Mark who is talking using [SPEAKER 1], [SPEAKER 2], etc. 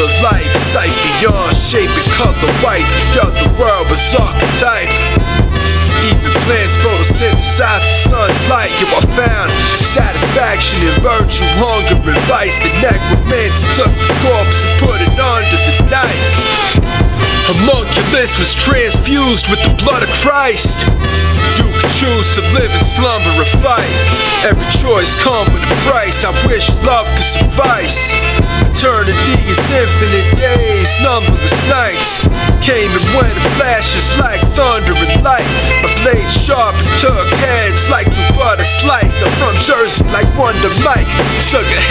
[SPEAKER 1] of life, sight beyond shape and color white. The other world was archetype. Even plants photosynthesize the sun's light. Yo, I found satisfaction in virtue, hunger and vice. The necromancer took the corpse and put it under the knife. Homunculus was transfused with the blood of Christ. You can choose to live in slumber or fight. Every choice comes with a price. I wish love could suffice. Eternity is infinite days, numberless nights. Came and went in flashes like thunder and light. My blade sharp and took heads like the butter slice. I'm from Jersey like Wonder Mike. Sugar